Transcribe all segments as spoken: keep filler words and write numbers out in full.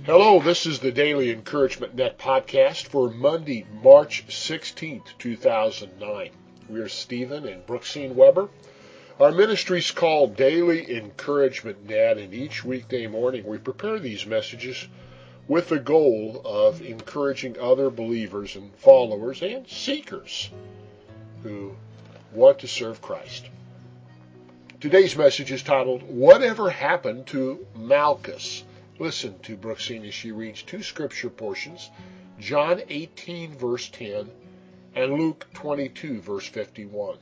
Hello, this is the Daily Encouragement Net podcast for Monday, March sixteenth, two thousand nine. We are Stephen and Brooksine Weber. Our ministry is called Daily Encouragement Net, and each weekday morning we prepare these messages with the goal of encouraging other believers and followers and seekers who want to serve Christ. Today's message is titled, Whatever Happened to Malchus? Listen to Brooksine as she reads two scripture portions, John eighteen, verse ten, and Luke twenty-two, verse fifty-one.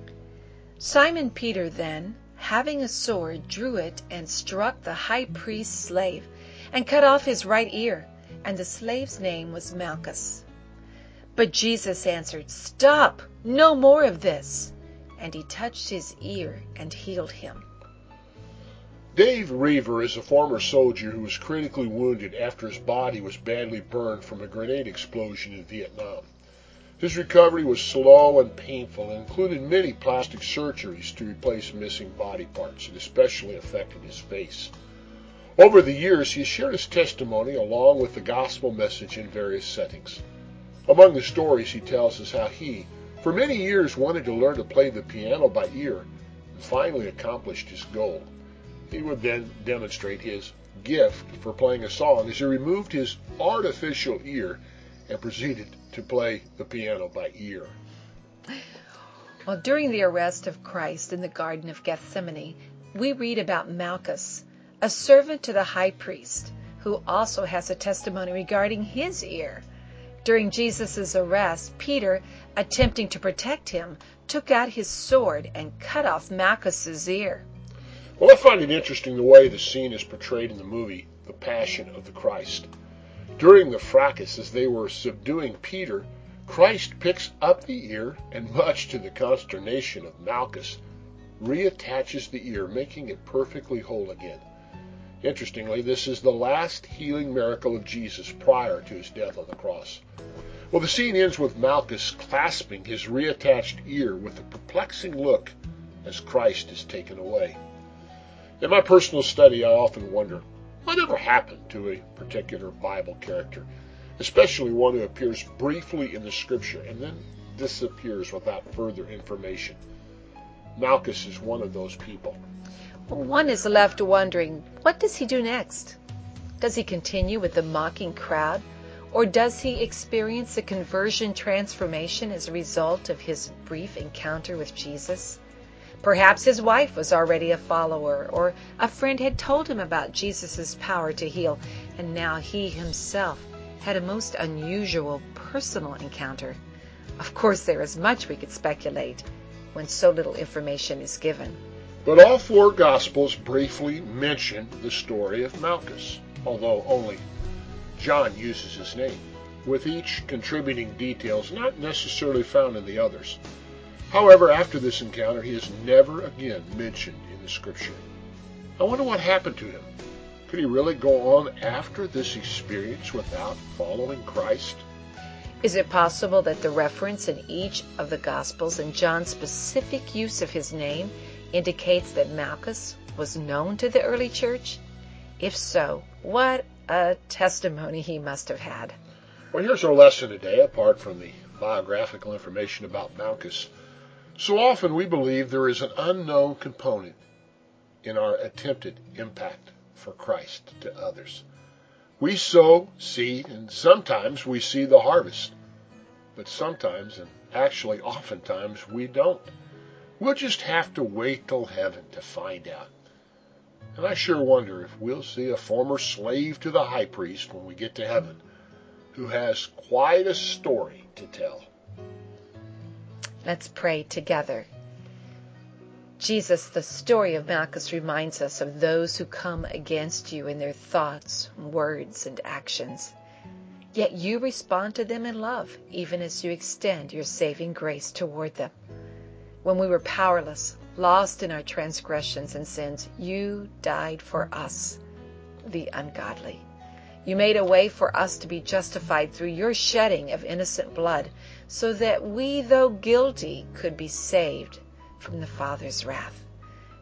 Simon Peter then, having a sword, drew it and struck the high priest's slave, and cut off his right ear, and the slave's name was Malchus. But Jesus answered, Stop, no more of this. And he touched his ear and healed him. Dave Reaver is a former soldier who was critically wounded after his body was badly burned from a grenade explosion in Vietnam. His recovery was slow and painful and included many plastic surgeries to replace missing body parts. It especially affected his face. Over the years, he has shared his testimony along with the gospel message in various settings. Among the stories he tells is how he, for many years, wanted to learn to play the piano by ear and finally accomplished his goal. He would then demonstrate his gift for playing a song as he removed his artificial ear and proceeded to play the piano by ear. Well, during the arrest of Christ in the Garden of Gethsemane, we read about Malchus, a servant to the high priest, who also has a testimony regarding his ear. During Jesus' arrest, Peter, attempting to protect him, took out his sword and cut off Malchus' ear. Well, I find it interesting the way the scene is portrayed in the movie, The Passion of the Christ. During the fracas, as they were subduing Peter, Christ picks up the ear and, much to the consternation of Malchus, reattaches the ear, making it perfectly whole again. Interestingly, this is the last healing miracle of Jesus prior to his death on the cross. Well, the scene ends with Malchus clasping his reattached ear with a perplexing look as Christ is taken away. In my personal study, I often wonder, whatever happened to a particular Bible character, especially one who appears briefly in the scripture and then disappears without further information? Malchus is one of those people. One is left wondering, what does he do next? Does he continue with the mocking crowd, or does he experience a conversion transformation as a result of his brief encounter with Jesus? Perhaps his wife was already a follower, or a friend had told him about Jesus' power to heal, and now he himself had a most unusual personal encounter. Of course, there is much we could speculate when so little information is given. But all four Gospels briefly mention the story of Malchus, although only John uses his name, with each contributing details not necessarily found in the others. However, after this encounter, he is never again mentioned in the scripture. I wonder what happened to him. Could he really go on after this experience without following Christ? Is it possible that the reference in each of the Gospels and John's specific use of his name indicates that Malchus was known to the early church? If so, what a testimony he must have had. Well, here's our lesson today, apart from the biographical information about Malchus. So often we believe there is an unknown component in our attempted impact for Christ to others. We sow seed, and sometimes we see the harvest. But sometimes, and actually oftentimes, we don't. We'll just have to wait till heaven to find out. And I sure wonder if we'll see a former slave to the high priest when we get to heaven, who has quite a story to tell. Let's pray together. Jesus, the story of Malchus reminds us of those who come against you in their thoughts, words, and actions. Yet you respond to them in love, even as you extend your saving grace toward them. When we were powerless, lost in our transgressions and sins, you died for us, the ungodly. You made a way for us to be justified through your shedding of innocent blood, so that we, though guilty, could be saved from the Father's wrath.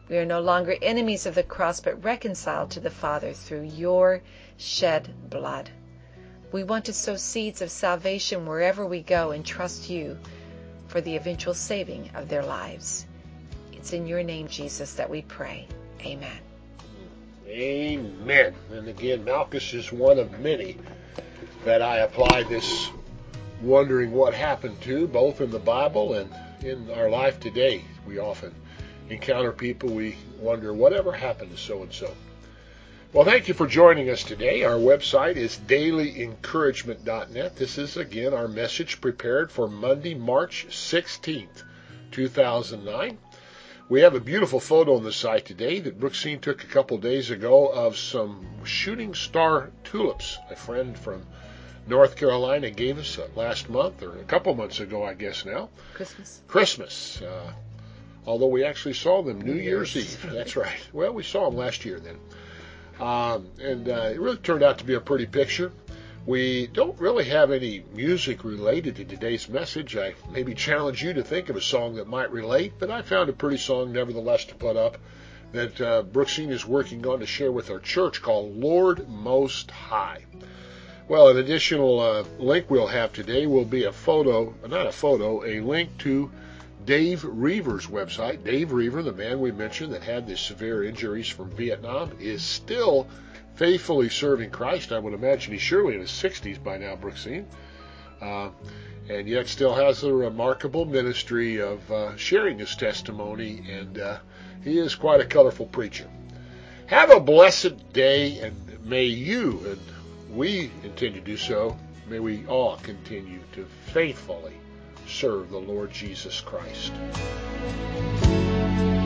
We are no longer enemies of the cross, but reconciled to the Father through your shed blood. We want to sow seeds of salvation wherever we go and trust you for the eventual saving of their lives. It's in your name, Jesus, that we pray. Amen. Amen. And again, Malchus is one of many that I apply this wondering what happened to, both in the Bible and in our life today. We often encounter people, we wonder, whatever happened to so-and-so? Well, thank you for joining us today. Our website is daily encouragement dot net. This is, again, our message prepared for Monday, March sixteenth, two thousand nine. We have a beautiful photo on the site today that Brooksine took a couple days ago of some shooting star tulips. A friend from North Carolina gave us uh, last month, or a couple months ago, I guess now. Christmas. Christmas. Uh, although we actually saw them New Year's Eve. That's right. Well, we saw them last year then. Um, and uh, it really turned out to be a pretty picture. We don't really have any music related to today's message. I maybe challenge you to think of a song that might relate, but I found a pretty song nevertheless to put up that uh, Brooksine is working on to share with our church called Lord Most High. Well, an additional uh, link we'll have today will be a photo, not a photo, a link to Dave Reaver's website. Dave Reaver, the man we mentioned that had the severe injuries from Vietnam, is still faithfully serving Christ. I would imagine he's surely in his sixties by now, Brooksine, uh, and yet still has a remarkable ministry of uh, sharing his testimony, and uh, he is quite a colorful preacher. Have a blessed day, and may you, and we intend to do so, may we all continue to faithfully serve the Lord Jesus Christ.